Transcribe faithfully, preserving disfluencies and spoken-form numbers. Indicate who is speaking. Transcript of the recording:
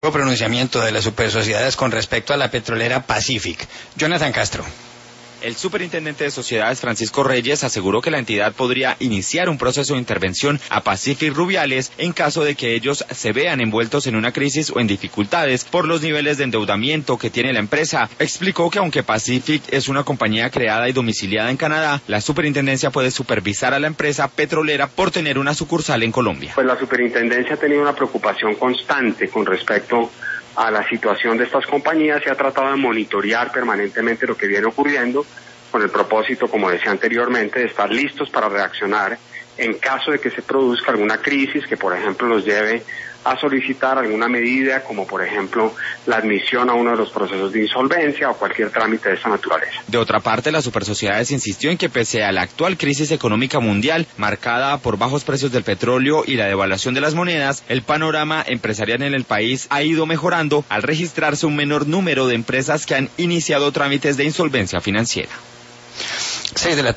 Speaker 1: nuevo pronunciamiento de las supersociedades con respecto a la petrolera Pacific. Jonathan Castro.
Speaker 2: El superintendente de sociedades, Francisco Reyes, aseguró que la entidad podría iniciar un proceso de intervención a Pacific Rubiales en caso de que ellos se vean envueltos en una crisis o en dificultades por los niveles de endeudamiento que tiene la empresa. Explicó que aunque Pacific es una compañía creada y domiciliada en Canadá, la superintendencia puede supervisar a la empresa petrolera por tener una sucursal en Colombia.
Speaker 3: Pues la superintendencia ha tenido una preocupación constante con respecto a la situación de estas compañías y ha tratado de monitorear permanentemente lo que viene ocurriendo con el propósito, como decía anteriormente, de estar listos para reaccionar en caso de que se produzca alguna crisis que, por ejemplo, nos lleve a solicitar alguna medida, como por ejemplo la admisión a uno de los procesos de insolvencia o cualquier trámite de esta naturaleza.
Speaker 2: De otra parte, la Supersociedades insistió en que pese a la actual crisis económica mundial, marcada por bajos precios del petróleo y la devaluación de las monedas, el panorama empresarial en el país ha ido mejorando al registrarse un menor número de empresas que han iniciado trámites de insolvencia financiera.
Speaker 1: Seis de la